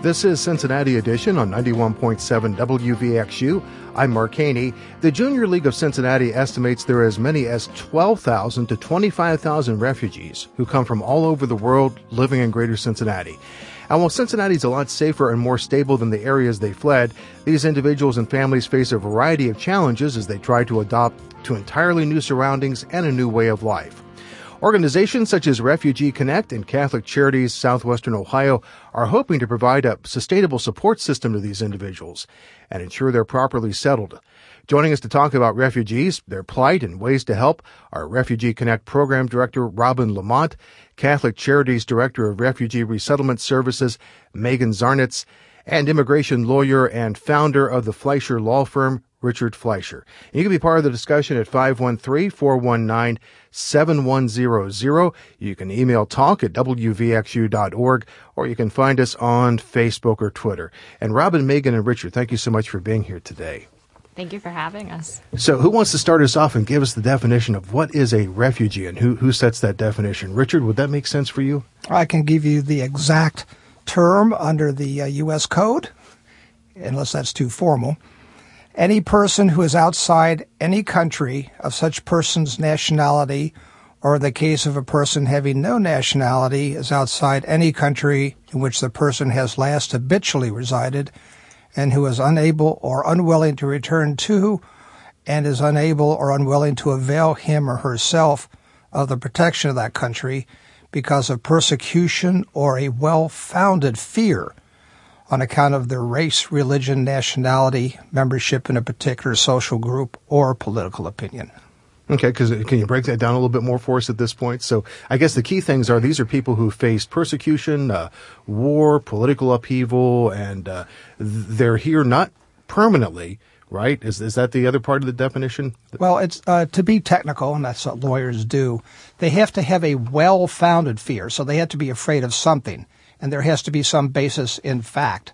This is Cincinnati Edition on 91.7 WVXU. I'm Mark Haney. The Junior League of Cincinnati estimates there are as many as 12,000 to 25,000 refugees who come from all over the world living in Greater Cincinnati. And while Cincinnati's a lot safer and more stable than the areas they fled, these individuals and families face a variety of challenges as they try to adapt to entirely new surroundings and a new way of life. Organizations such as Refugee Connect and Catholic Charities Southwestern Ohio are hoping to provide a sustainable support system to these individuals and ensure they're properly settled. Joining us to talk about refugees, their plight, and ways to help are Refugee Connect Program Director Robin Lamont, Catholic Charities Director of Refugee Resettlement Services Megan Zarnitz, and immigration lawyer and founder of the Fleischer Law Firm, Richard Fleischer. And you can be part of the discussion at 513-419-7100. You can email talk@wvxu.org, or you can find us on Facebook or Twitter. And Robin, Megan, and Richard, thank you so much for being here today. Thank you for having us. So who wants to start us off and give us the definition of what is a refugee and who sets that definition? Richard, would that make sense for you? I can give you the exact term under the U.S. Code, unless that's too formal. Any person who is outside any country of such person's nationality, or in the case of a person having no nationality, is outside any country in which the person has last habitually resided, and who is unable or unwilling to return to, and is unable or unwilling to avail him or herself of the protection of that country because of persecution or a well-founded fear on account of their race, religion, nationality, membership in a particular social group, or political opinion. Okay, because can you break that down a little bit more for us at this point? So I guess the key things are these are people who faced persecution, war, political upheaval, and they're here not permanently, right? Is that the other part of the definition? Well, it's to be technical, and that's what lawyers do. They have to have a well-founded fear, so they have to be afraid of something, and there has to be some basis in fact.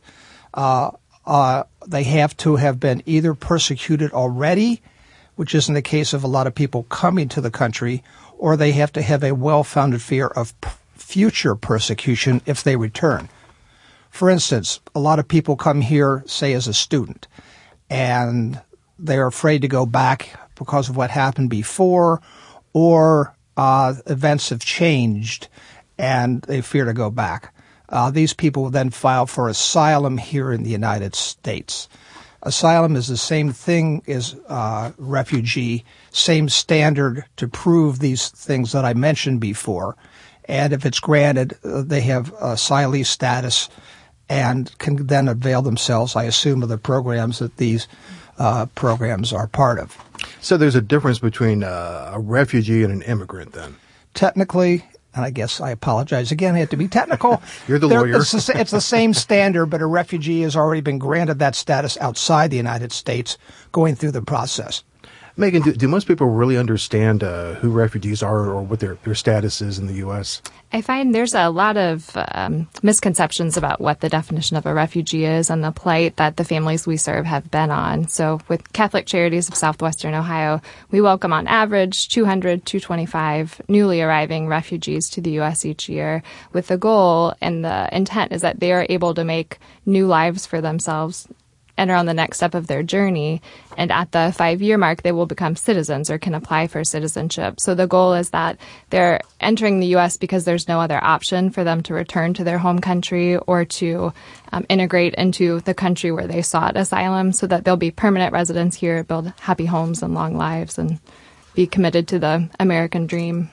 They have to have been either persecuted already, which isn't the case of a lot of people coming to the country, or they have to have a well-founded fear of future persecution if they return. For instance, a lot of people come here, say, as a student, and they're afraid to go back because of what happened before, or events have changed and they fear to go back. These people will then file for asylum here in the United States. Asylum is the same thing as refugee, same standard to prove these things that I mentioned before. And if it's granted, they have asylee status and can then avail themselves, I assume, of the programs that these programs are part of. So there's a difference between a refugee and an immigrant then? Technically, and I guess I apologize again, I have to be technical. You're the lawyer. It's the same standard, but a refugee has already been granted that status outside the United States going through the process. Megan, do most people really understand who refugees are or what their status is in the U.S.? I find there's a lot of misconceptions about what the definition of a refugee is and the plight that the families we serve have been on. So with Catholic Charities of Southwestern Ohio, we welcome on average 200 to 225 newly arriving refugees to the U.S. each year, with the goal and the intent is that they are able to make new lives for themselves, enter on the next step of their journey, and at the 5-year mark, they will become citizens or can apply for citizenship. So the goal is that they're entering the U.S. because there's no other option for them to return to their home country or to integrate into the country where they sought asylum, so that they'll be permanent residents here, build happy homes and long lives, and be committed to the American dream.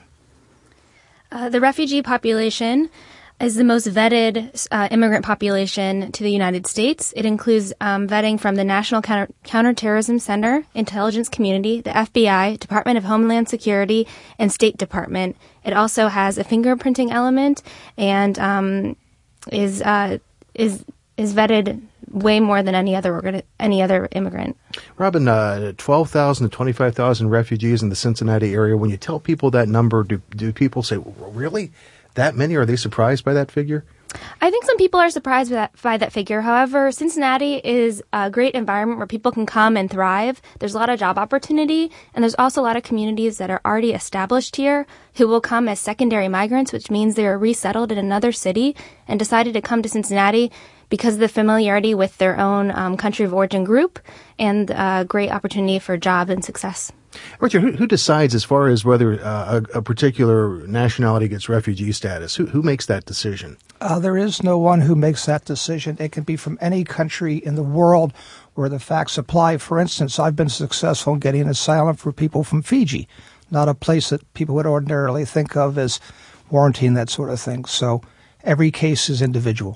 The refugee population is the most vetted immigrant population to the United States. It includes vetting from the National Counterterrorism Center, Intelligence Community, the FBI, Department of Homeland Security, and State Department. It also has a fingerprinting element and is vetted way more than any other immigrant. Robin, 12,000 to 25,000 refugees in the Cincinnati area. When you tell people that number, do people say, really? That many? Are they surprised by that figure? I think some people are surprised by that figure. However, Cincinnati is a great environment where people can come and thrive. There's a lot of job opportunity, and there's also a lot of communities that are already established here who will come as secondary migrants, which means they are resettled in another city and decided to come to Cincinnati because of the familiarity with their own country of origin group and great opportunity for job and success. Richard, who decides as far as whether a particular nationality gets refugee status? Who makes that decision? There is no one who makes that decision. It can be from any country in the world where the facts apply. For instance, I've been successful in getting asylum for people from Fiji, not a place that people would ordinarily think of as warranting that sort of thing. So every case is individual.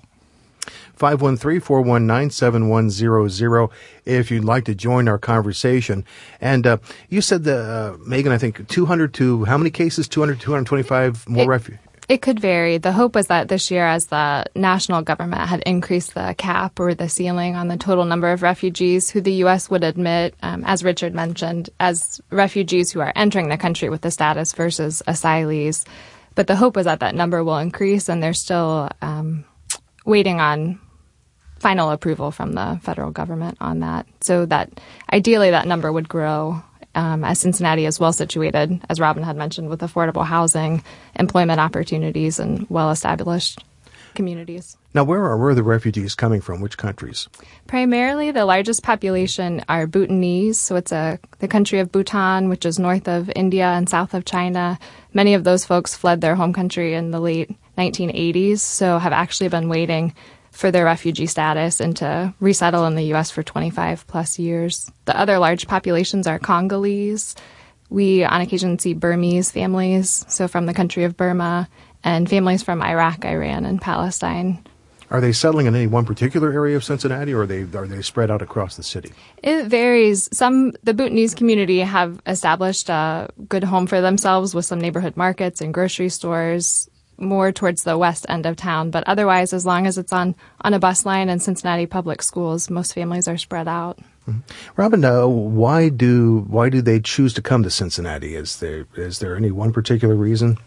513-419-7100 if you'd like to join our conversation. And you said, Megan, I think 200 to how many cases? 200, 225 more refugees? It could vary. The hope was that this year, as the national government had increased the cap or the ceiling on the total number of refugees who the U.S. would admit, as Richard mentioned, as refugees who are entering the country with the status versus asylees. But the hope was that that number will increase, and they're still waiting on final approval from the federal government on that. So that ideally that number would grow. As Cincinnati is well situated, as Robin had mentioned, with affordable housing, employment opportunities, and well-established communities. Now, where are the refugees coming from? Which countries? Primarily, the largest population are Bhutanese. So it's the country of Bhutan, which is north of India and south of China. Many of those folks fled their home country in the late 1980s, so have actually been waiting for their refugee status and to resettle in the U.S. for 25 plus years. The other large populations are Congolese. We on occasion see Burmese families, so from the country of Burma, and families from Iraq, Iran, and Palestine. Are they settling in any one particular area of Cincinnati, or are they spread out across the city? It varies. The Bhutanese community have established a good home for themselves with some neighborhood markets and grocery stores, more towards the west end of town. But otherwise, as long as it's on a bus line in Cincinnati public schools, most families are spread out. Mm-hmm. Robin, why do they choose to come to Cincinnati? Is there any one particular reason?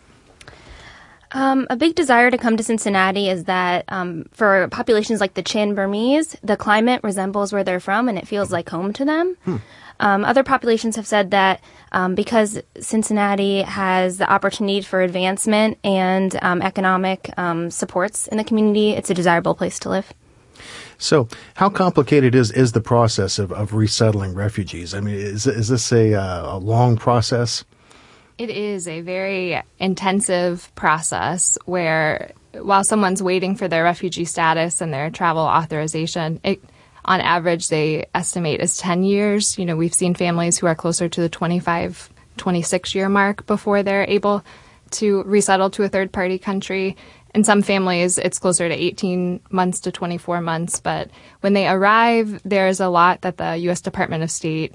A big desire to come to Cincinnati is that for populations like the Chin Burmese, the climate resembles where they're from and it feels like home to them. Other populations have said that because Cincinnati has the opportunity for advancement and economic supports in the community, it's a desirable place to live. So how complicated is the process of resettling refugees? I mean, is this a long process? It is a very intensive process where while someone's waiting for their refugee status and their travel authorization, on average, they estimate is 10 years. You know, we've seen families who are closer to the 25, 26-year mark before they're able to resettle to a third-party country. In some families, it's closer to 18 months to 24 months. But when they arrive, there's a lot that the U.S. Department of State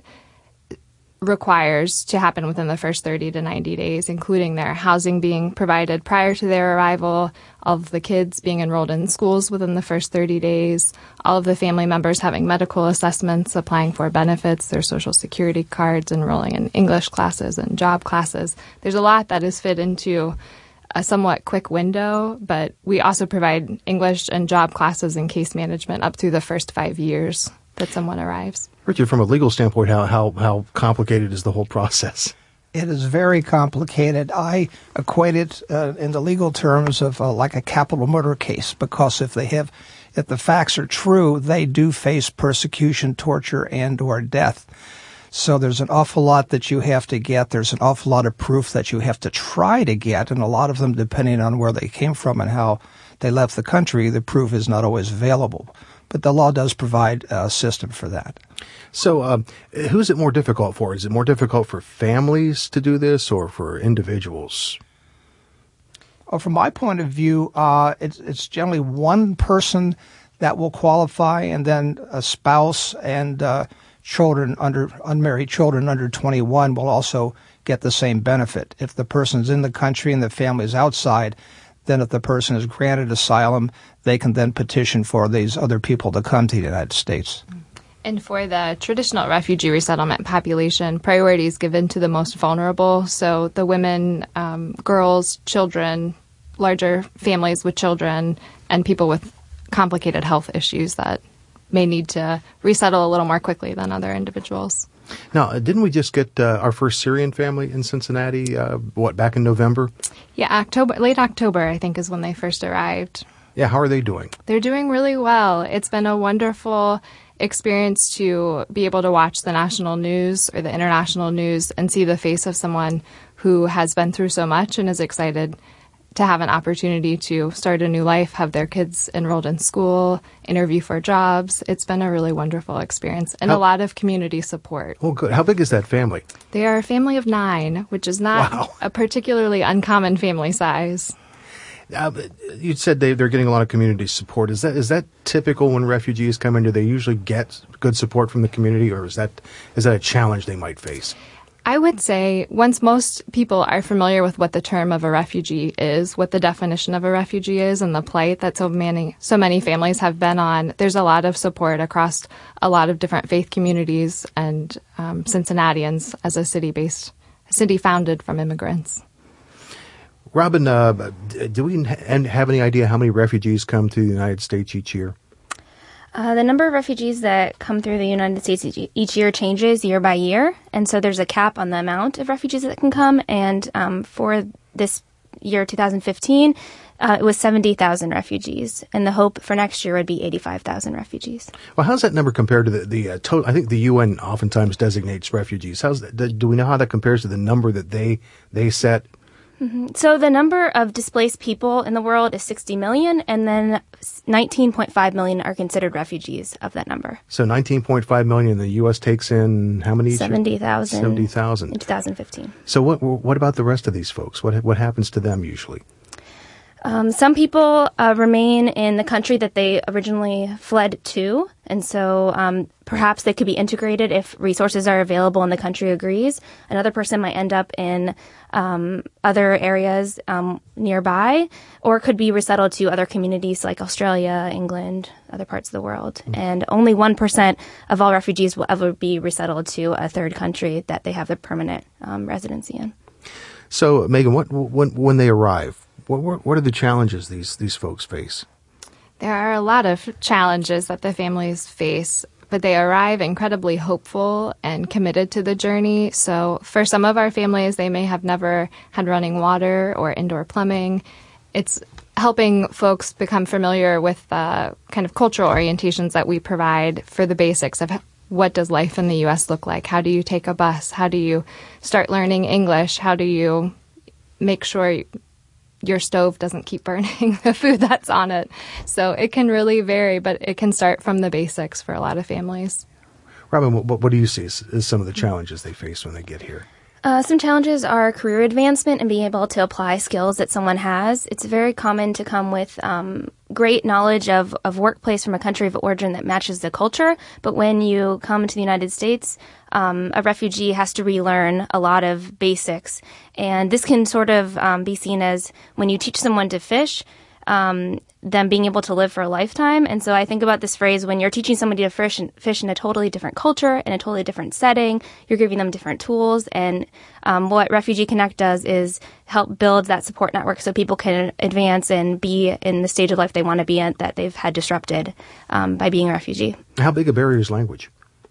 requires to happen within the first 30 to 90 days, including their housing being provided prior to their arrival, all of the kids being enrolled in schools within the first 30 days, all of the family members having medical assessments, applying for benefits, their social security cards, enrolling in English classes and job classes. There's a lot that is fit into a somewhat quick window, but we also provide English and job classes and case management up through the first 5 years that someone arrives. Richard, from a legal standpoint, how complicated is the whole process? It is very complicated. I equate it in the legal terms of like a capital murder case, because if the facts are true, they do face persecution, torture, and or death. So there's an awful lot that you have to get. There's an awful lot of proof that you have to try to get, and a lot of them, depending on where they came from and how they left the country, the proof is not always available. But the law does provide a system for that. So who's it more difficult for? Is it more difficult for families to do this or for individuals? Well, from my point of view, it's generally one person that will qualify, and then a spouse and unmarried children under 21 will also get the same benefit. If the person's in the country and the family is outside, then if the person is granted asylum, they can then petition for these other people to come to the United States. And for the traditional refugee resettlement population, priority is given to the most vulnerable. So the women, girls, children, larger families with children, and people with complicated health issues that may need to resettle a little more quickly than other individuals. Now, didn't we just get our first Syrian family in Cincinnati, back in November? Yeah, late October, I think, is when they first arrived. Yeah, how are they doing? They're doing really well. It's been a wonderful experience to be able to watch the national news or the international news and see the face of someone who has been through so much and is excited to have an opportunity to start a new life, have their kids enrolled in school, interview for jobs. It's been a really wonderful experience and a lot of community support. Oh, good. How big is that family? They are a family of 9, which is not a particularly uncommon family size. You said they're getting a lot of community support. Is that typical when refugees come in? Do they usually get good support from the community, or is that a challenge they might face? I would say once most people are familiar with what the term of a refugee is, what the definition of a refugee is, and the plight that so many families have been on, there's a lot of support across a lot of different faith communities and Cincinnatians as a city founded from immigrants. Robin, do we have any idea how many refugees come to the United States each year? The number of refugees that come through the United States each year changes year by year, and so there's a cap on the amount of refugees that can come, and for this year, 2015, it was 70,000 refugees, and the hope for next year would be 85,000 refugees. Well, how's that number compared to the total? I think the UN oftentimes designates refugees. Do we know how that compares to the number that they set? Mm-hmm. So the number of displaced people in the world is 60 million, and then 19.5 million are considered refugees of that number. So 19.5 million, the U.S. takes in how many? 70,000. 70,000. In 2015. So what about the rest of these folks? What happens to them usually? Some people remain in the country that they originally fled to, and so perhaps they could be integrated if resources are available and the country agrees. Another person might end up in other areas nearby, or could be resettled to other communities like Australia, England, other parts of the world. Mm-hmm. And only 1% of all refugees will ever be resettled to a third country that they have their permanent residency in. So, Megan, when they arrive, what are the challenges these folks face? There are a lot of challenges that the families face, but they arrive incredibly hopeful and committed to the journey. So for some of our families, they may have never had running water or indoor plumbing. It's helping folks become familiar with the kind of cultural orientations that we provide for the basics of what does life in the U.S. look like? How do you take a bus? How do you start learning English? How do you make sure your stove doesn't keep burning the food that's on it? So it can really vary, but it can start from the basics for a lot of families. Robin, what do you see as some of the challenges they face when they get here? Some challenges are career advancement and being able to apply skills that someone has. It's very common to come with great knowledge of workplace from a country of origin that matches the culture. But when you come to the United States, a refugee has to relearn a lot of basics. And this can sort of be seen as when you teach someone to fish, them being able to live for a lifetime. And so I think about this phrase, when you're teaching somebody to fish in a totally different culture, in a totally different setting, you're giving them different tools. And what Refugee Connect does is help build that support network so people can advance and be in the stage of life they want to be in that they've had disrupted by being a refugee. How big a barrier is language?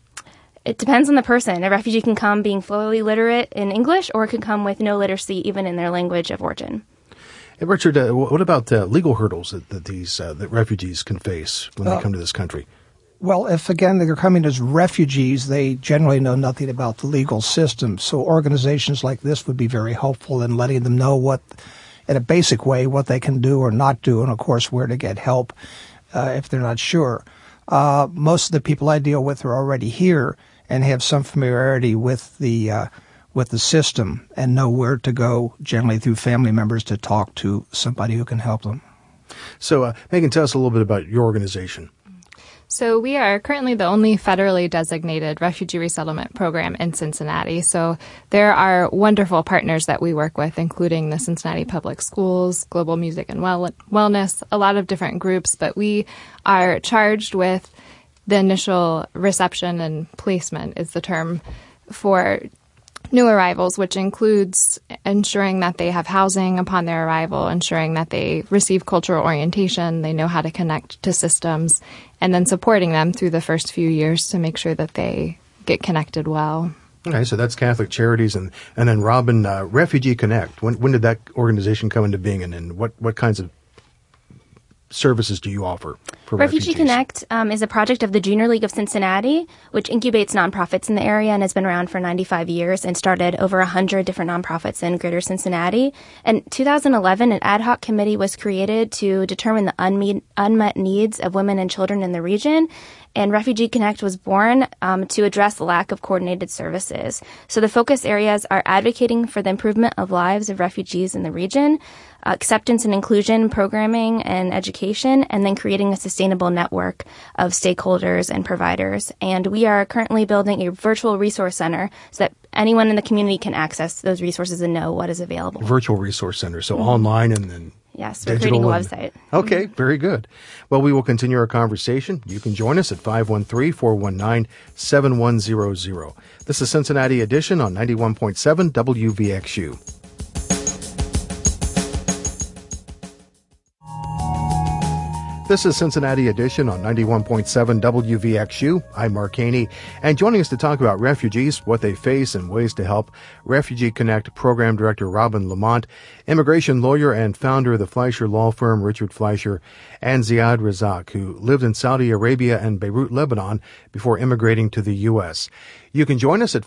It depends on the person. A refugee can come being fully literate in English, or it can come with no literacy even in their language of origin. Hey, Richard, what about legal hurdles that refugees can face when they come to this country? Well, if, again, they're coming as refugees, they generally know nothing about the legal system. So organizations like this would be very helpful in letting them know in a basic way, what they can do or not do, and, of course, where to get help if they're not sure. Most of the people I deal with are already here and have some familiarity with the system and know where to go, generally through family members, to talk to somebody who can help them. So, Megan, tell us a little bit about your organization. So we are currently the only federally designated refugee resettlement program in Cincinnati. So there are wonderful partners that we work with, including the Cincinnati Public Schools, Global Music and Wellness, a lot of different groups, but we are charged with the initial reception and placement is the term for new arrivals, which includes ensuring that they have housing upon their arrival, ensuring that they receive cultural orientation, they know how to connect to systems, and then supporting them through the first few years to make sure that they get connected well. Okay, so that's Catholic Charities, and then Robin, Refugee Connect. When did that organization come into being, and what kinds of services do you offer for Refugee refugees? Connect is a project of the Junior League of Cincinnati, which incubates nonprofits in the area and has been around for 95 years and started over 100 different nonprofits in greater Cincinnati. In 2011, an ad hoc committee was created to determine the unmet needs of women and children in the region. And Refugee Connect was born to address the lack of coordinated services. So the focus areas are advocating for the improvement of lives of refugees in the region, acceptance and inclusion programming and education, and then creating a sustainable network of stakeholders and providers. And we are currently building a virtual resource center so that anyone in the community can access those resources and know what is available. Virtual resource center, so online and then Yes, we're creating a website. Okay, very good. Well, we will continue our conversation. You can join us at 513-419-7100. This is Cincinnati Edition on 91.7 WVXU. This is Cincinnati Edition on 91.7 WVXU. I'm Mark Haney, and joining us to talk about refugees, what they face, and ways to help, Refugee Connect Program Director Robin Lamont, immigration lawyer and founder of the Fleischer law firm Richard Fleischer, and Ziad Razak, who lived in Saudi Arabia and Beirut, Lebanon, before immigrating to the U.S. You can join us at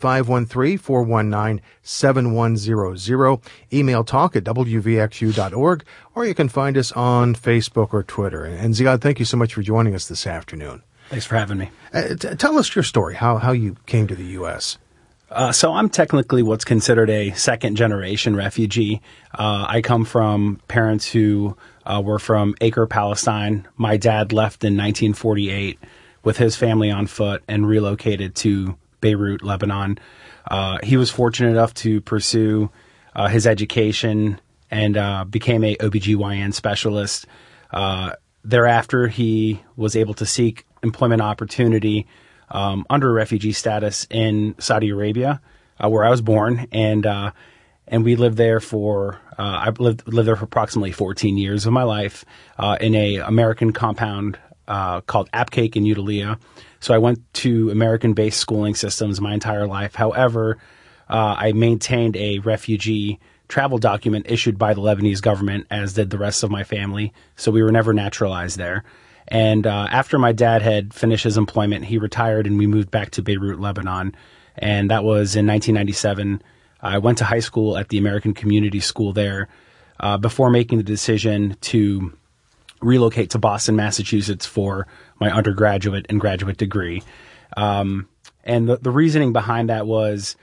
513-419-7100, email talk at wvxu.org, or you can find us on Facebook or Twitter. And Ziad, thank you so much for joining us this afternoon. Thanks for having me. Tell us your story, how you came to the U.S. So I'm technically what's considered a second-generation refugee. I come from parents who were from Acre, Palestine. My dad left in 1948 with his family on foot and relocated to Beirut, Lebanon. He was fortunate enough to pursue his education and became a OBGYN specialist. Thereafter, he was able to seek employment opportunity under refugee status in Saudi Arabia, where I was born, and we lived there for lived there for approximately 14 years of my life in a American compound called Apcake in Udalia. So I went to American-based schooling systems my entire life. However, I maintained a refugee travel document issued by the Lebanese government, as did the rest of my family. So we were never naturalized there. And after my dad had finished his employment, he retired and we moved back to Beirut, Lebanon. And that was in 1997. I went to high school at the American Community School there before making the decision to relocate to Boston, Massachusetts for my undergraduate and graduate degree. And the reasoning behind that was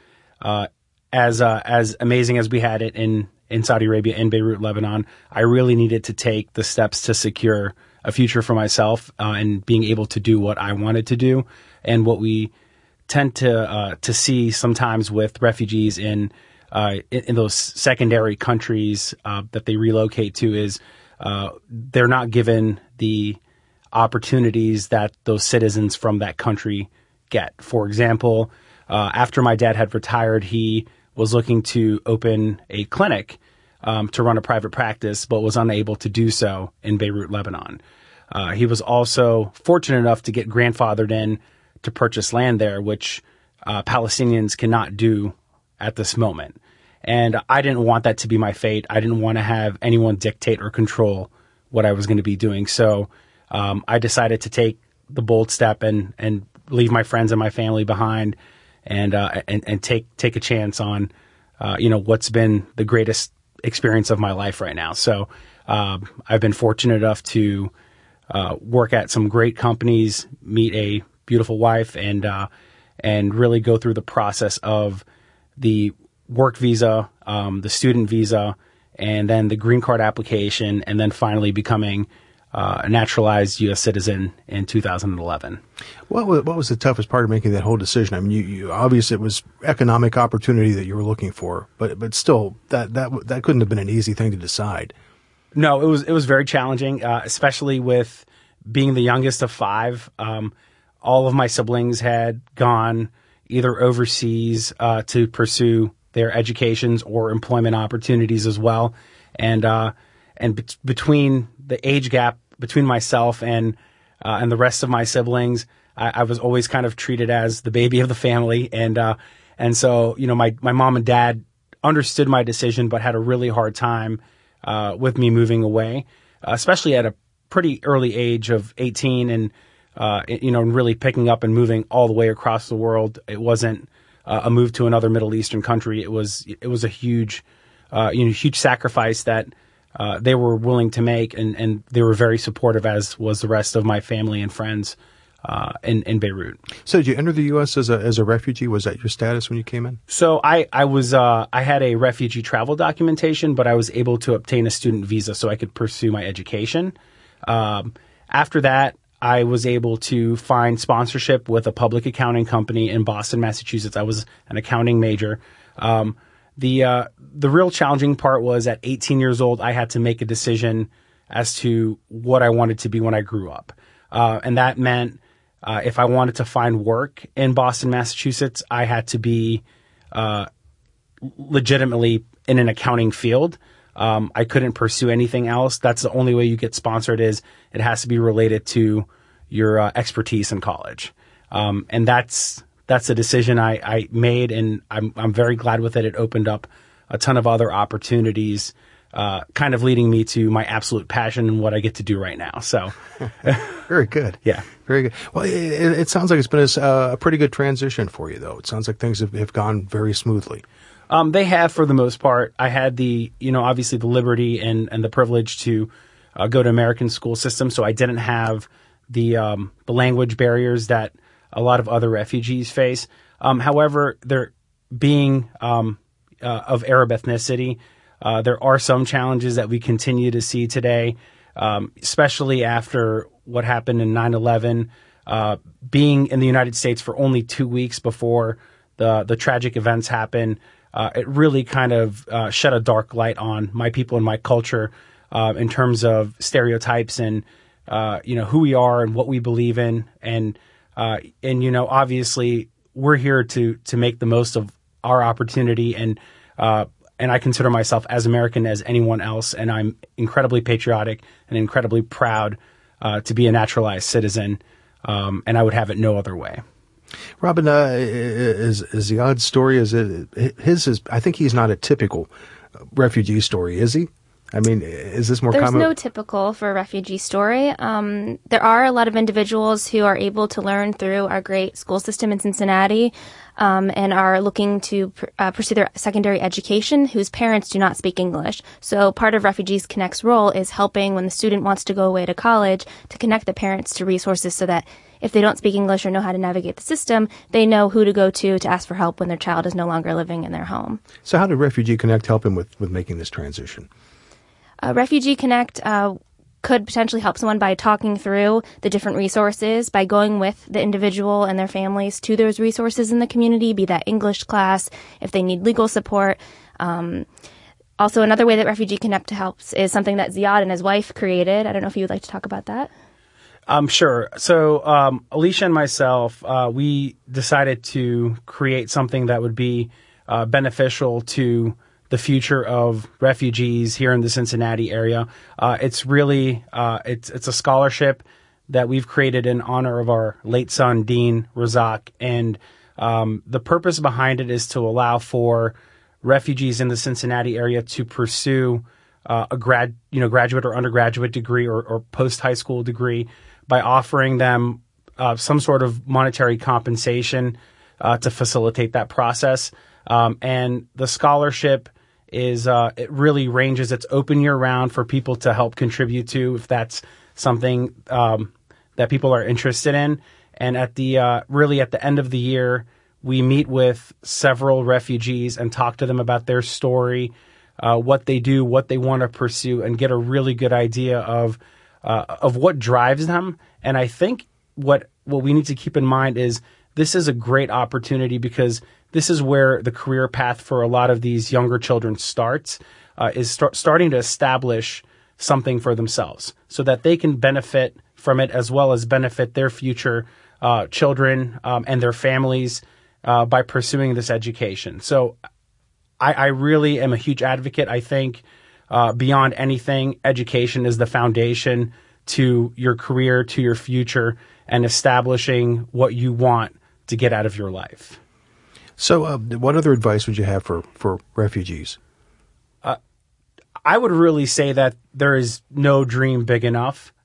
as amazing as we had it in Saudi Arabia and Beirut, Lebanon, I really needed to take the steps to secure a future for myself and being able to do what I wanted to do. And what we tend to see sometimes with refugees in those secondary countries that they relocate to is they're not given the opportunities that those citizens from that country get. For example, after my dad had retired, he was looking to open a clinic to run a private practice, but was unable to do so in Beirut, Lebanon. He was also fortunate enough to get grandfathered in to purchase land there, which Palestinians cannot do at this moment. And I didn't want that to be my fate. I didn't want to have anyone dictate or control what I was going to be doing. So I decided to take the bold step and leave my friends and my family behind and take a chance on what's been the greatest experience of my life right now. So I've been fortunate enough to work at some great companies, meet a beautiful wife, and really go through the process of the work visa, the student visa, and then the green card application, and then finally becoming a naturalized U.S. citizen in 2011. What was the toughest part of making that whole decision? I mean, you obviously it was economic opportunity that you were looking for, but still, that couldn't have been an easy thing to decide. No, it was very challenging, especially with being the youngest of five. All of my siblings had gone either overseas to pursue their educations or employment opportunities as well, and between the age gap between myself and the rest of my siblings, I was always kind of treated as the baby of the family, and so my mom and dad understood my decision, but had a really hard time with me moving away, especially at a pretty early age of 18 and, really picking up and moving all the way across the world. It wasn't a move to another Middle Eastern country. It was a huge, huge sacrifice that they were willing to make, and they were very supportive, as was the rest of my family and friends in Beirut. So did you enter the U.S. as a refugee? Was that your status when you came in? So I had a refugee travel documentation, but I was able to obtain a student visa so I could pursue my education. After that, I was able to find sponsorship with a public accounting company in Boston, Massachusetts. I was an accounting major. The real challenging part was at 18 years old, I had to make a decision as to what I wanted to be when I grew up. And that meant if I wanted to find work in Boston, Massachusetts, I had to be legitimately in an accounting field. I couldn't pursue anything else. That's the only way you get sponsored, is it has to be related to your expertise in college. And that's a decision I made, and I'm very glad with it. It opened up a ton of other opportunities, kind of leading me to my absolute passion and what I get to do right now. So, very good. Yeah, very good. Well, it sounds like it's been a pretty good transition for you, though. It sounds like things have gone very smoothly. They have, for the most part. I had obviously the liberty and the privilege to go to American school system, so I didn't have the language barriers that a lot of other refugees face. However, there being of Arab ethnicity, there are some challenges that we continue to see today, especially after what happened in 9/11. Being in the United States for only 2 weeks before the tragic events happened, it really kind of shed a dark light on my people and my culture in terms of stereotypes and who we are and what we believe in, and obviously we're here to make the most of our opportunity, and I consider myself as American as anyone else, and I'm incredibly patriotic and incredibly proud to be a naturalized citizen, and I would have it no other way. Robin, is Ziad's story, I think he's not a typical refugee story, is he? I mean, is this more common? There's no typical for a refugee story. There are a lot of individuals who are able to learn through our great school system in Cincinnati and are looking to pursue their secondary education whose parents do not speak English. So part of Refugees Connect's role is helping when the student wants to go away to college to connect the parents to resources so that if they don't speak English or know how to navigate the system, they know who to go to ask for help when their child is no longer living in their home. So how did Refugee Connect help him with making this transition? Refugee Connect could potentially help someone by talking through the different resources, by going with the individual and their families to those resources in the community, be that English class, if they need legal support. Also, another way that Refugee Connect helps is something that Ziad and his wife created. I don't know if you would like to talk about that. Sure. So Alicia and myself, we decided to create something that would be beneficial to the future of refugees here in the Cincinnati area. It's really it's a scholarship that we've created in honor of our late son, Dean Razak. And the purpose behind it is to allow for refugees in the Cincinnati area to pursue a graduate or undergraduate degree or post-high school degree by offering them some sort of monetary compensation to facilitate that process. And the scholarship is it really ranges. It's open year round for people to help contribute to if that's something that people are interested in. And at the end of the year, we meet with several refugees and talk to them about their story, what they do, what they want to pursue, and get a really good idea of what drives them. And I think what we need to keep in mind is this is a great opportunity because this is where the career path for a lot of these younger children starts, starting to establish something for themselves so that they can benefit from it as well as benefit their future children and their families by pursuing this education. So I really am a huge advocate. I think beyond anything, education is the foundation to your career, to your future, and establishing what you want to get out of your life. So what other advice would you have for refugees? I would really say that there is no dream big enough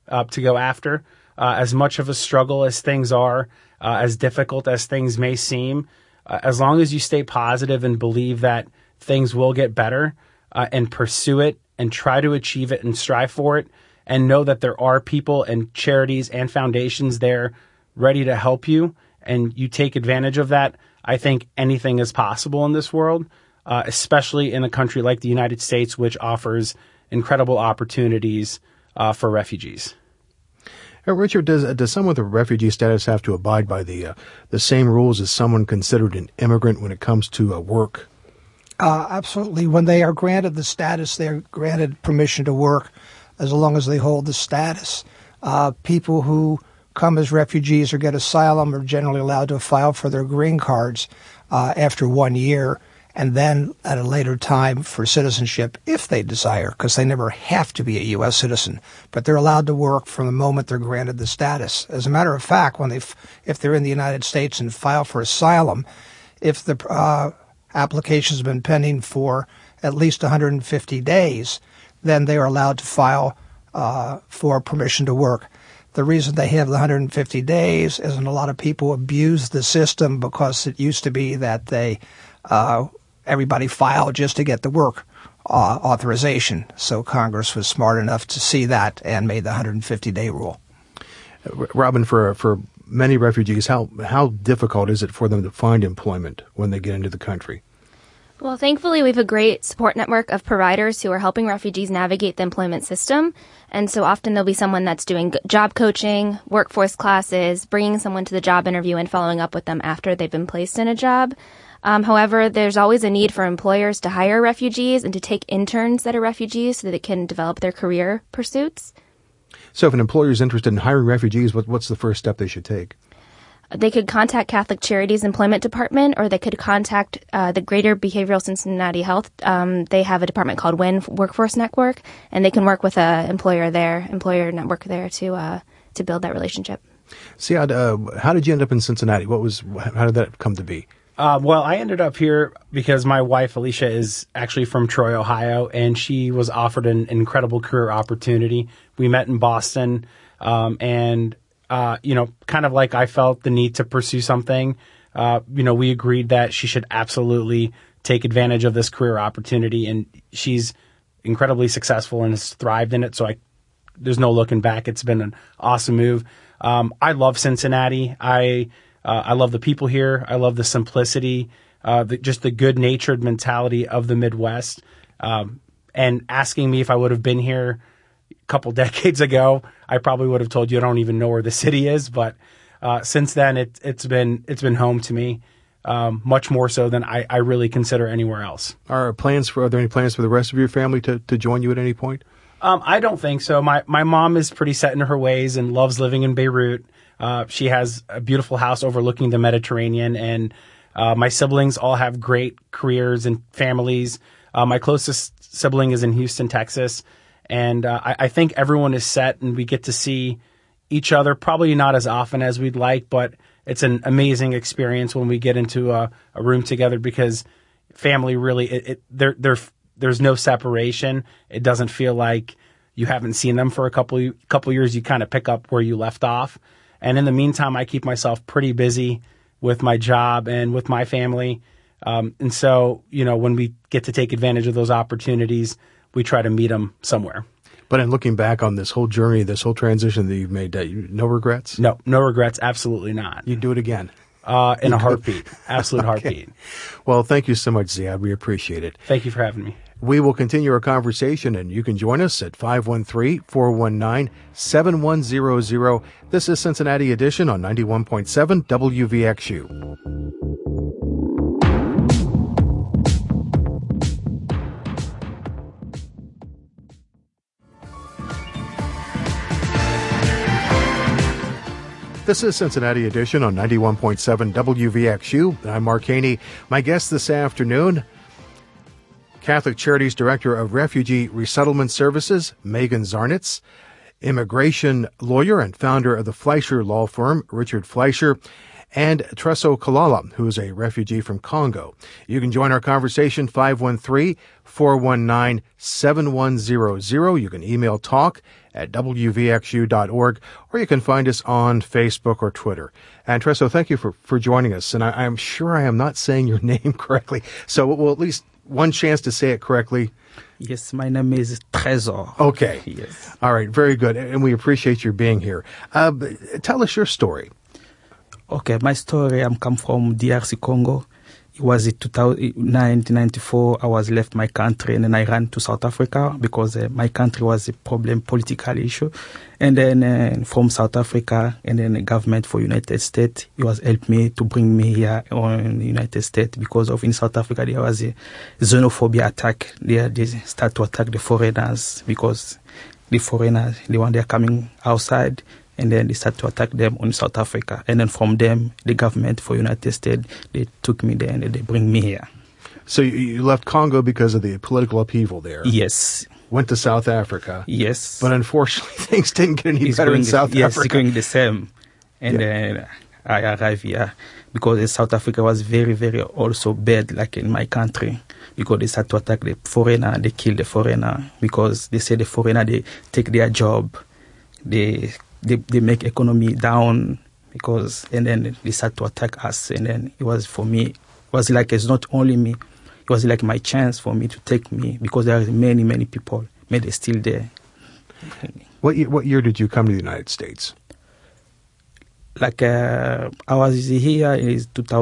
to go after. As much of a struggle as things are, as difficult as things may seem, as long as you stay positive and believe that things will get better, and pursue it and try to achieve it and strive for it, and know that there are people and charities and foundations there ready to help you, and you take advantage of that, I think anything is possible in this world, especially in a country like the United States, which offers incredible opportunities for refugees. Richard, does someone with a refugee status have to abide by the same rules as someone considered an immigrant when it comes to work? Absolutely. When they are granted the status, they are granted permission to work as long as they hold the status. People who come as refugees or get asylum are generally allowed to file for their green cards after 1 year, and then at a later time for citizenship if they desire, because they never have to be a U.S. citizen. But they're allowed to work from the moment they're granted the status. As a matter of fact, if they're in the United States and file for asylum, if the application has been pending for at least 150 days, then they are allowed to file for permission to work. The reason they have the 150 days is a lot of people abuse the system because it used to be that everybody filed just to get the work authorization. So Congress was smart enough to see that and made the 150-day rule. Robin, for many refugees, how difficult is it for them to find employment when they get into the country? Well, thankfully, we have a great support network of providers who are helping refugees navigate the employment system. And so often there'll be someone that's doing job coaching, workforce classes, bringing someone to the job interview and following up with them after they've been placed in a job. However, there's always a need for employers to hire refugees and to take interns that are refugees so that they can develop their career pursuits. So if an employer is interested in hiring refugees, what's the first step they should take? They could contact Catholic Charities Employment Department, or they could contact the Greater Behavioral Cincinnati Health. They have a department called WIN Workforce Network, and they can work with an employer network there to build that relationship. Siad, how did you end up in Cincinnati? How did that come to be? Well, I ended up here because my wife, Alicia, is actually from Troy, Ohio, and she was offered an incredible career opportunity. We met in Boston, and kind of like I felt the need to pursue something, we agreed that she should absolutely take advantage of this career opportunity, and she's incredibly successful and has thrived in it. So there's no looking back. It's been an awesome move. I love Cincinnati. I love the people here. I love the simplicity, just the good-natured mentality of the Midwest. And asking me if I would have been here couple decades ago, I probably would have told you I don't even know where the city is. But since then, it's been home to me, much more so than I really consider anywhere else. Are there any plans for the rest of your family to join you at any point? I don't think so. My mom is pretty set in her ways and loves living in Beirut. She has a beautiful house overlooking the Mediterranean, and my siblings all have great careers and families. My closest sibling is in Houston, Texas. And I think everyone is set, and we get to see each other, probably not as often as we'd like, but it's an amazing experience when we get into a room together, because family really, there's no separation. It doesn't feel like you haven't seen them for a couple years. You kind of pick up where you left off. And in the meantime, I keep myself pretty busy with my job and with my family. And so, when we get to take advantage of those opportunities, we try to meet them somewhere. But in looking back on this whole journey, this whole transition that you've made, no regrets? No regrets. Absolutely not. You'd do it again? In a heartbeat. Absolute Okay. heartbeat. Well, thank you so much, Ziad. We appreciate it. Thank you for having me. We will continue our conversation, and you can join us at 513-419-7100. This is Cincinnati Edition on 91.7 WVXU. This is Cincinnati Edition on 91.7 WVXU. I'm Mark Haney. My guest this afternoon, Catholic Charities Director of Refugee Resettlement Services, Megan Zarnitz, immigration lawyer and founder of the Fleischer Law Firm, Richard Fleischer, and Treso Kalala, who is a refugee from Congo. You can join our conversation 513-419-7100. You can email talk@wvxu.org, or you can find us on Facebook or Twitter. And Treso, thank you for joining us. And I'm sure I am not saying your name correctly, so we'll at least one chance to say it correctly. Yes, my name is Trésor. Okay. Yes. All right, very good. And we appreciate your being here. Tell us your story. Okay, my story, I'm come from DRC Congo. It was in 1994, I was left my country and then I ran to South Africa because my country was a political issue. And then from South Africa and then the government for United States, it was helped me to bring me here on the United States because of in South Africa there was a xenophobia attack. They start to attack the foreigners because the foreigners, the one they are coming outside, and then they start to attack them on South Africa. And then from them, the government for United States, they took me there and they bring me here. So you left Congo because of the political upheaval there? Yes. Went to South Africa? Yes. But unfortunately, things didn't get any better in South Africa. Yes, it's going the same. And then I arrived here because South Africa was very, very also bad, like in my country, because they start to attack the foreigner, they kill the foreigner, because they say the foreigner, they take their job, they make economy down, because, and then they start to attack us. And then it was for me, it was like it's not only me, it was like my chance for me to take me, because there are many, many people, but they're still there. What year did you come to the United States? Like I was here in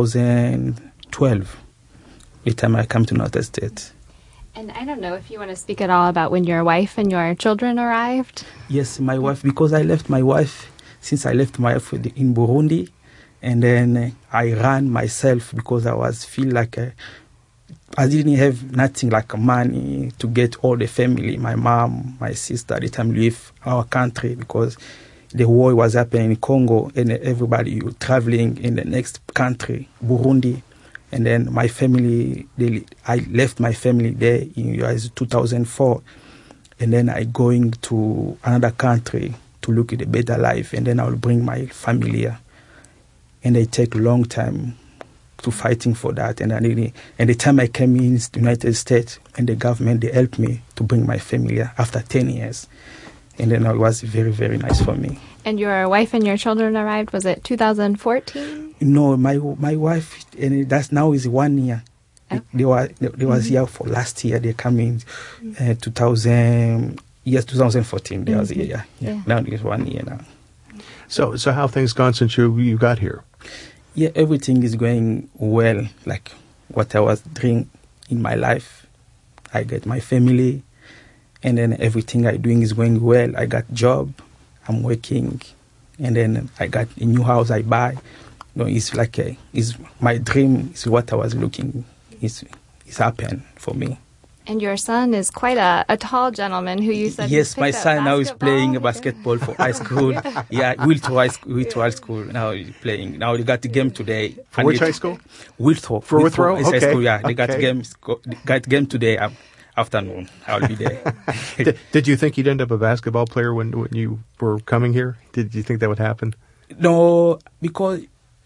2012, the time I came to the United States. And I don't know if you want to speak at all about when your wife and your children arrived. Yes, my wife, because I left my wife, since I left my wife in Burundi, and then I ran myself because I feel like I didn't have nothing like money to get all the family, my mom, my sister, at the time leave our country because the war was happening in Congo and everybody traveling in the next country, Burundi. And then my family, I left my family there in 2004. And then I going to another country to look at a better life. And then I will bring my family here. And it take a long time to fighting for that. And the time I came in the United States and the government, they helped me to bring my family here after 10 years. And then it was very, very nice for me. And your wife and your children arrived, was it 2014? No, my wife, and that's now is 1 year. Okay. They was here for last year. They come in 2014. They was here. Yeah. Now it's 1 year now. So how have things gone since you got here? Yeah, everything is going well. Like what I was doing in my life, I get my family, and then everything I doing is going well. I got job, I'm working, and then I got a new house I buy. It's like it's my dream. Is what I was looking. It's happened for me. And your son is quite a tall gentleman who you said. Yes, my son now is playing basketball for high school. Wiltro High School. Now he's playing. Now they got the game today. For which high school? Wiltro. For Wiltro? Okay. High school, yeah. They got game today afternoon. I'll be there. Did you think you'd end up a basketball player when you were coming here? Did you think that would happen? No, because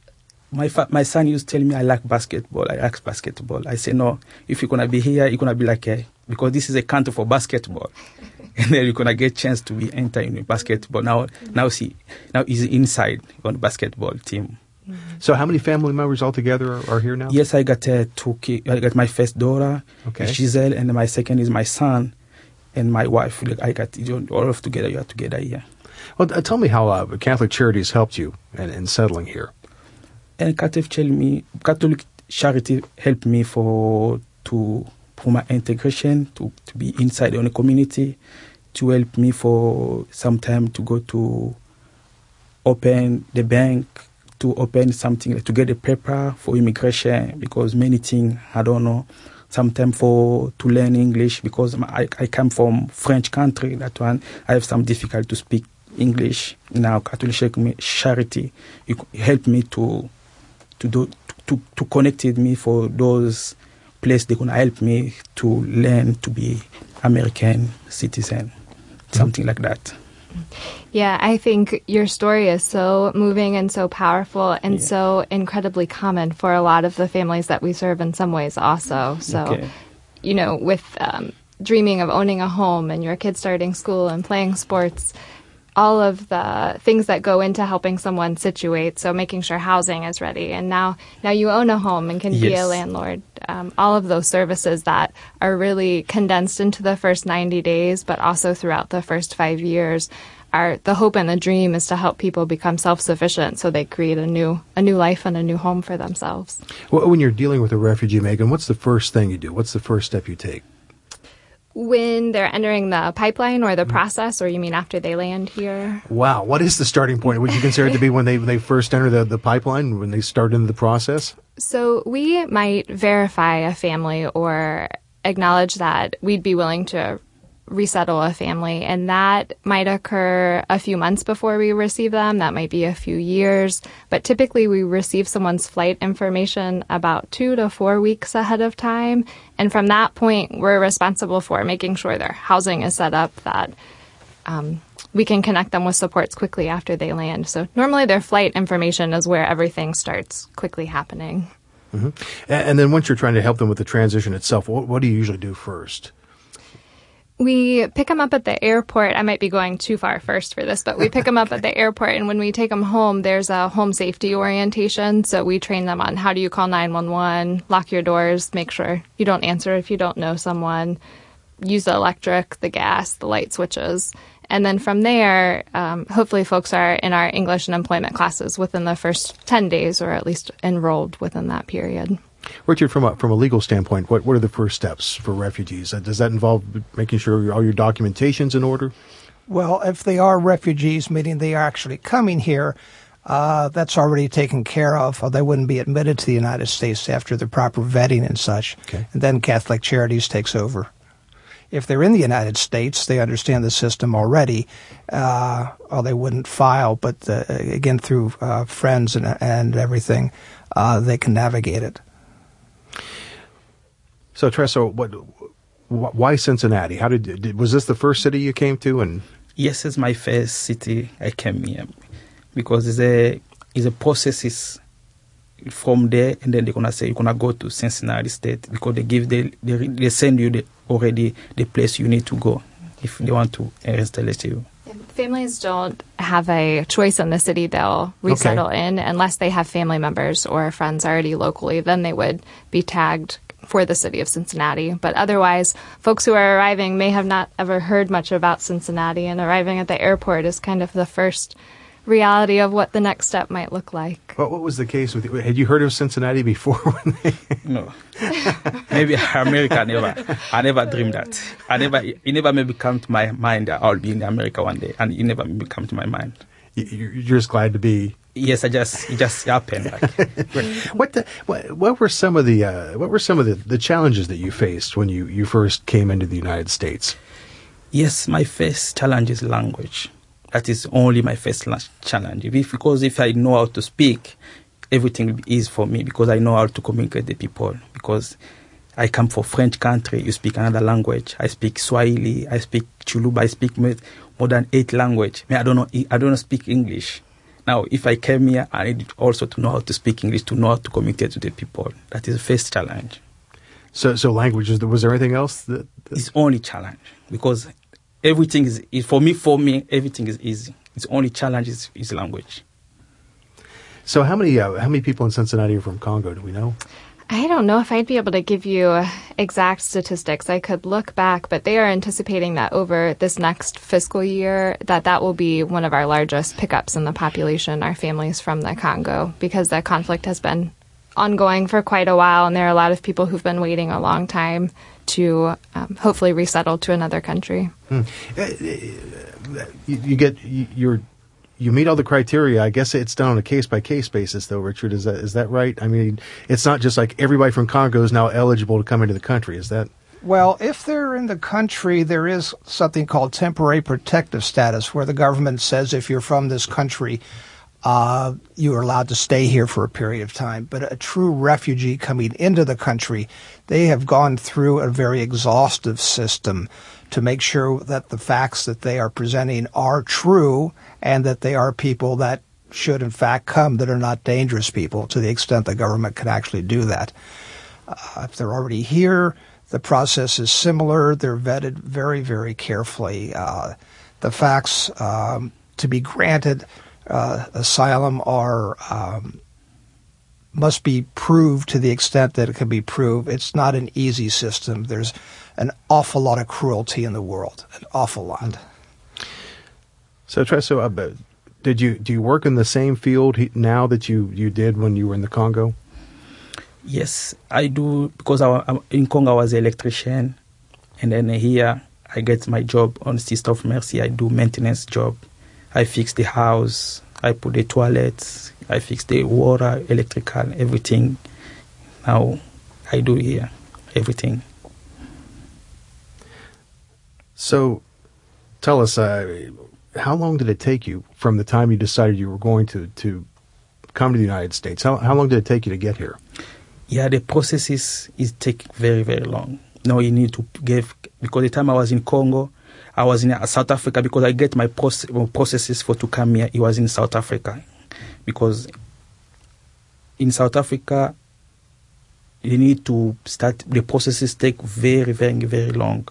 my son used to tell me I like basketball. I like basketball. I say, no, if you're going to be here, you're going to be like because this is a country for basketball. And then you're going to get a chance to be enter in basketball. Now he's inside on the basketball team. Mm-hmm. So how many family members altogether are here now? Yes, I got 2 kids. I got my first daughter, Giselle, and my second is my son and my wife. I got all of together. You are together here. Well, tell me how Catholic Charities helped you in settling here. And Catholic Charity helped me for my integration, to be inside in the community, to help me for some time to go to open the bank, to open something, to get a paper for immigration, because many things I don't know. Sometimes to learn English, because I come from French country, that one I have some difficulty to speak English. Now Catholic Charity helped me to connected me for those places. They're gonna help me to learn to be American citizen, something like that. Yeah, I think your story is so moving and so powerful and so incredibly common for a lot of the families that we serve in some ways also. So, with dreaming of owning a home and your kids starting school and playing sports, all of the things that go into helping someone situate, so making sure housing is ready. And now you own a home and can be a landlord. All of those services that are really condensed into the first 90 days, but also throughout the first 5 years, are the hope and the dream is to help people become self-sufficient so they create a new life and a new home for themselves. Well, when you're dealing with a refugee, Megan, what's the first thing you do? What's the first step you take? When they're entering the pipeline or the process, or you mean after they land here? Wow. What is the starting point? Would you consider it to be when they first enter the pipeline, when they start into the process? So we might verify a family or acknowledge that we'd be willing to resettle a family, and that might occur a few months before we receive them. That might be a few years, but typically we receive someone's flight information about 2 to 4 weeks ahead of time, and from that point we're responsible for making sure their housing is set up, that we can connect them with supports quickly after they land. So normally their flight information is where everything starts quickly happening. Mm-hmm. And then once you're trying to help them with the transition itself, what do you usually do first? We pick them up at the airport. I might be going too far first for this, but we pick them up at the airport, and when we take them home, there's a home safety orientation. So we train them on how do you call 911, lock your doors, make sure you don't answer if you don't know someone, use the electric, the gas, the light switches. And then from there, hopefully folks are in our English and employment classes within the first 10 days, or at least enrolled within that period. Richard, from a legal standpoint, what are the first steps for refugees? Does that involve making sure all your documentation's in order? Well, if they are refugees, meaning they are actually coming here, that's already taken care of. They wouldn't be admitted to the United States after the proper vetting and such. Okay. And then Catholic Charities takes over. If they're in the United States, they understand the system already, or they wouldn't file. But again, through friends and everything, they can navigate it. So, Tressa, why Cincinnati? Was this the first city you came to? And yes, it's my first city I came here, because it's a process is from there, and then they're gonna say you're gonna go to Cincinnati State, because they send you already the place you need to go if they want to install you. Families don't have a choice in the city they'll resettle in unless they have family members or friends already locally. Then they would be tagged for the city of Cincinnati. But otherwise, folks who are arriving may have not ever heard much about Cincinnati, and arriving at the airport is kind of the first reality of what the next step might look like. What was the case with you? Had you heard of Cincinnati before? No. Maybe America, I never dreamed that. It never maybe come to my mind that I'll be in America one day, and it never maybe come to my mind. You're just glad to be. Yes, it just happened. What were some of the challenges that you faced when you first came into the United States? Yes, my first challenge is language. That is only my first challenge. Because if I know how to speak, everything is for me, because I know how to communicate with people. Because I come from French country, you speak another language. I speak Swahili, I speak Chuluba, I speak more than 8 languages. I don't speak English. Now, if I came here, I need also to know how to speak English, to know how to communicate with the people. That is the first challenge. So languages. Was there anything else? It's only challenge, because everything is for me. Everything is easy. Its only challenge is language. So how many people in Cincinnati are from Congo? Do we know? I don't know if I'd be able to give you exact statistics. I could look back, but they are anticipating that over this next fiscal year that will be one of our largest pickups in the population, our families from the Congo, because the conflict has been ongoing for quite a while, and there are a lot of people who've been waiting a long time to hopefully resettle to another country. You meet all the criteria. I guess it's done on a case-by-case basis, though, Richard. Is that right? I mean, it's not just like everybody from Congo is now eligible to come into the country. Is that? Well, if they're in the country, there is something called temporary protective status, where the government says if you're from this country, you are allowed to stay here for a period of time. But a true refugee coming into the country, they have gone through a very exhaustive system to make sure that the facts that they are presenting are true and that they are people that should in fact come, that are not dangerous people, to the extent the government can actually do that. If they're already here, the process is similar. They're vetted very, very carefully. The facts to be granted asylum are must be proved to the extent that it can be proved. It's not an easy system. There's an awful lot of cruelty in the world, an awful lot. So, Treso, do you work in the same field now that you did when you were in the Congo? Yes, I do, because in Congo I was an electrician, and then here I get my job on Sister of Mercy. I do maintenance job. I fix the house, I put the toilets, I fix the water, electrical, everything. Now I do here, everything. So tell us, how long did it take you from the time you decided you were going to come to the United States? How long did it take you to get here? Yeah, the process is take very, very long. Now you need to give, because the time I was in Congo, I was in South Africa, because I get my processes to come here. It was in South Africa, because in South Africa, you need to start, the processes take very, very, very long.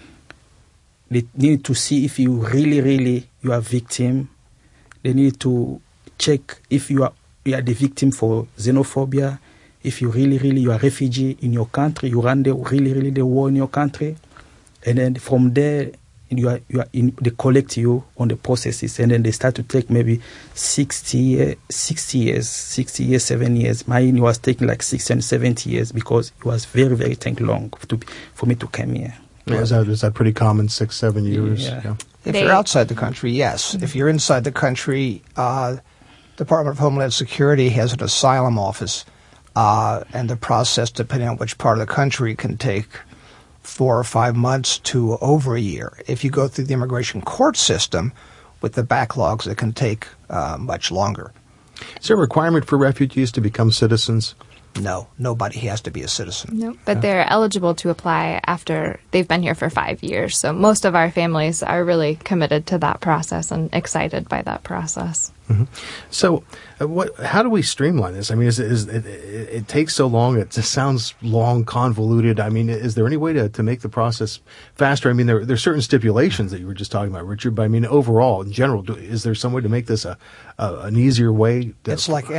They need to see if you really you are a victim. They need to check if you are the victim for xenophobia. If you really you are a refugee in your country, you run the war in your country, and then from there they collect you on the processes, and then they start to take maybe 60 years, 7 years. Mine was taking like 60 and 70 years, because it was very, very long for me to come here. Yeah, is that pretty common, 6-7 years? Yeah. If you're outside the country, yes. If you're inside the country, Department of Homeland Security has an asylum office, and the process, depending on which part of the country, can take 4 or 5 months to over a year. If you go through the immigration court system with the backlogs, it can take much longer. Is there a requirement for refugees to become citizens? No, nobody has to be a citizen. No, but they're eligible to apply after they've been here for 5 years. So most of our families are really committed to that process and excited by that process. Mm-hmm. So how do we streamline this? I mean, it takes so long. It just sounds long, convoluted. I mean, is there any way to make the process faster? I mean, there are certain stipulations that you were just talking about, Richard, but I mean, overall, in general, is there some way to make this an easier way? It's like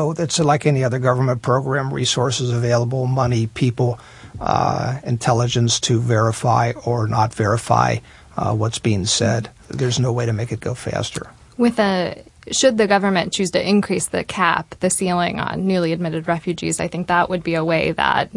any other government program, resources available, money, people, intelligence to verify or not verify what's being said. There's no way to make it go faster. Should the government choose to increase the cap, the ceiling on newly admitted refugees, I think that would be a way that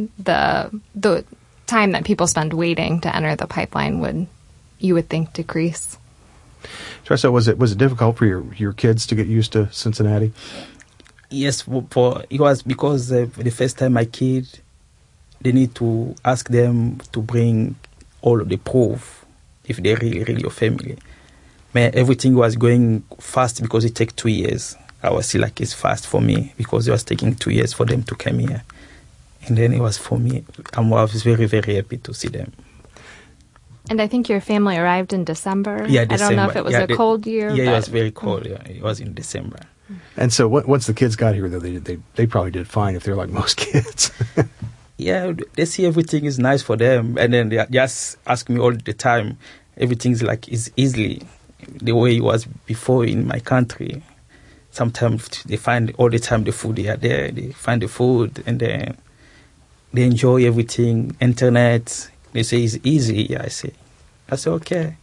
the time that people spend waiting to enter the pipeline you would think, decrease. Treso, was it difficult for your kids to get used to Cincinnati? Yes, it was, because the first time my kid, they need to ask them to bring all of the proof if they're really your family. Man, everything was going fast because it took 2 years. I was still like, it's fast for me, because it was taking 2 years for them to come here. And then it was for me, I was very, very happy to see them. And I think your family arrived in December. Yeah, December. I don't know if it was a cold year. Yeah, it was very cold. Yeah, it was in December. And so once the kids got here, though, they probably did fine if they're like most kids. Yeah, they see everything is nice for them. And then they just ask me all the time, everything's like is easily the way it was before in my country. Sometimes they find all the time the food they are there. They find the food, and then they enjoy everything. Internet, they say it's easy. Yeah, I say okay.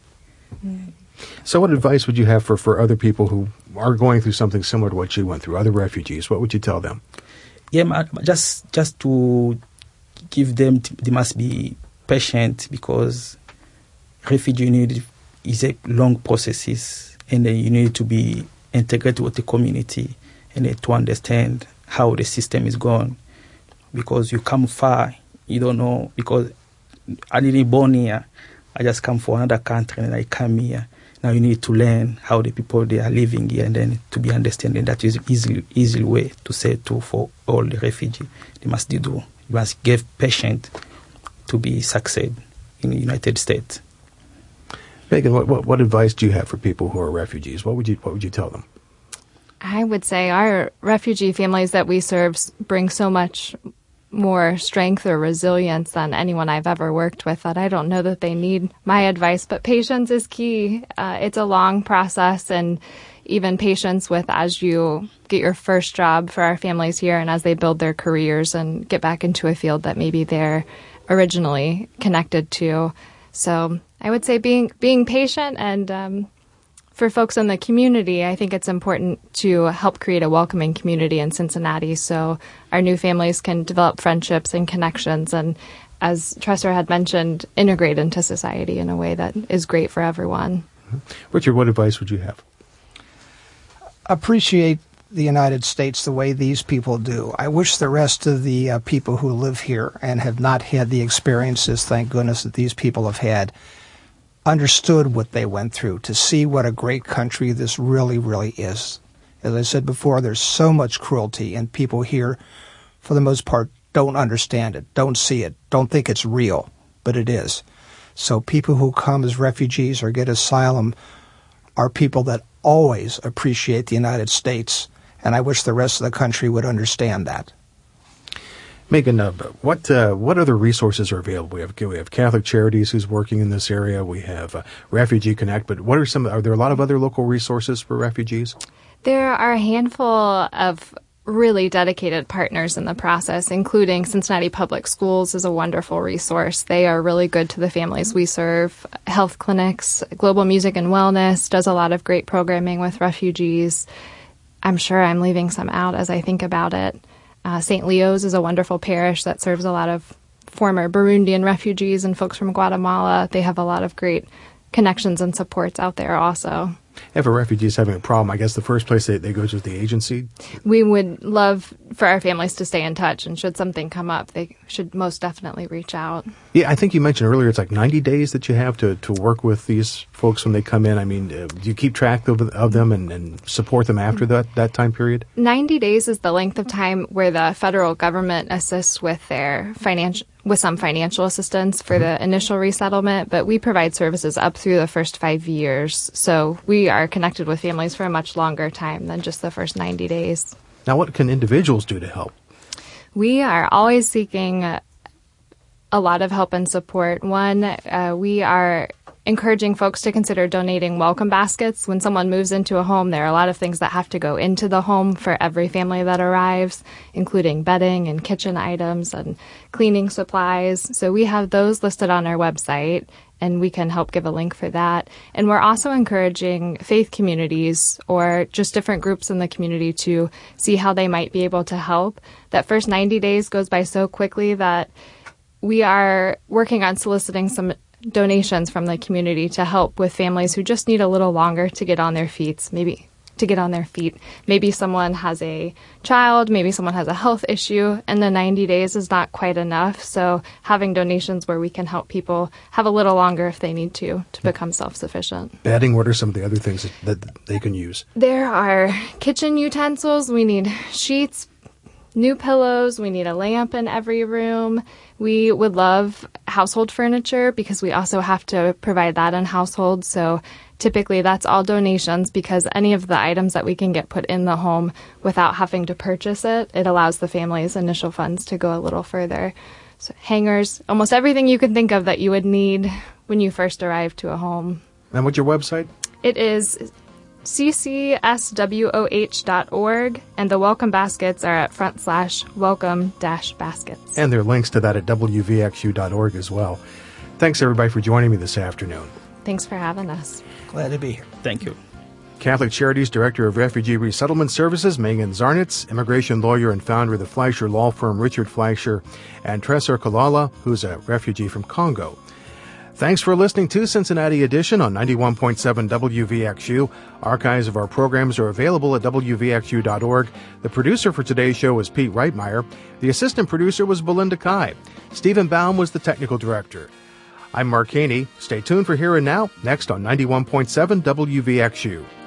So what advice would you have for other people who are going through something similar to what you went through, other refugees? What would you tell them? Yeah, just to give them, they must be patient, because refugee need is a long process, and then you need to be integrated with the community and to understand how the system is going, because you come far, you don't know, because I didn't born here, I just come from another country and I come here. Now you need to learn how the people they are living here, and then to be understanding that is easy way to say for all the refugees. They must do. You must give patience to be succeed in the United States. Megan, what advice do you have for people who are refugees? What would you tell them? I would say our refugee families that we serve bring so much more strength or resilience than anyone I've ever worked with that I don't know that they need my advice, but patience is key. It's a long process, and even patience with as you get your first job for our families here and as they build their careers and get back into a field that maybe they're originally connected to. So I would say being patient, and for folks in the community, I think it's important to help create a welcoming community in Cincinnati so our new families can develop friendships and connections and, as Tresor had mentioned, integrate into society in a way that is great for everyone. Richard, what advice would you have? Appreciate the United States the way these people do. I wish the rest of the people who live here and have not had the experiences, thank goodness, that these people have had, understood what they went through, to see what a great country this really, really is. As I said before, there's so much cruelty, and people here, for the most part, don't understand it, don't see it, don't think it's real, but it is. So people who come as refugees or get asylum are people that always appreciate the United States, and I wish the rest of the country would understand that. Megan, what other resources are available? We have Catholic Charities who's working in this area. We have Refugee Connect, but are there a lot of other local resources for refugees? There are a handful of really dedicated partners in the process, including Cincinnati Public Schools is a wonderful resource. They are really good to the families we serve. Health Clinics, Global Music and Wellness does a lot of great programming with refugees. I'm sure I'm leaving some out as I think about it. St. Leo's is a wonderful parish that serves a lot of former Burundian refugees and folks from Guatemala. They have a lot of great connections and supports out there also. If a refugee is having a problem, I guess the first place they go to is the agency? We would love for our families to stay in touch, and should something come up, they should most definitely reach out. Yeah, I think you mentioned earlier it's like 90 days that you have to work with these folks when they come in. I mean, do you keep track of them and support them after that time period? 90 days is the length of time where the federal government assists with their some financial assistance for the initial resettlement, but we provide services up through the first 5 years. So we are connected with families for a much longer time than just the first 90 days. Now, what can individuals do to help? We are always seeking a lot of help and support. One, we are encouraging folks to consider donating welcome baskets. When someone moves into a home, there are a lot of things that have to go into the home for every family that arrives, including bedding and kitchen items and cleaning supplies. So we have those listed on our website, and we can help give a link for that. And we're also encouraging faith communities or just different groups in the community to see how they might be able to help. That first 90 days goes by so quickly that we are working on soliciting some donations from the community to help with families who just need a little longer to get on their feet. Maybe someone has a child, maybe someone has a health issue, and the 90 days is not quite enough. So having donations where we can help people have a little longer if they need to become self-sufficient. Bedding, what are some of the other things that they can use? There are kitchen utensils. We need sheets, new pillows. We need a lamp in every room. We would love household furniture because we also have to provide that in households. So typically that's all donations because any of the items that we can get put in the home without having to purchase it allows the family's initial funds to go a little further. So hangers, almost everything you can think of that you would need when you first arrive to a home. And what's your website? It is ccswoh.org, and the welcome baskets are at /welcome-baskets. And there are links to that at wvxu.org as well. Thanks, everybody, for joining me this afternoon. Thanks for having us. Glad to be here. Thank you. Catholic Charities Director of Refugee Resettlement Services, Megan Zarnitz, immigration lawyer and founder of the Fleischer Law Firm, Richard Fleischer, and Tresor Kalala, who's a refugee from Congo. Thanks for listening to Cincinnati Edition on 91.7 WVXU. Archives of our programs are available at WVXU.org. The producer for today's show was Pete Reitmeyer. The assistant producer was Belinda Kai. Stephen Baum was the technical director. I'm Mark Haney. Stay tuned for Here and Now, next on 91.7 WVXU.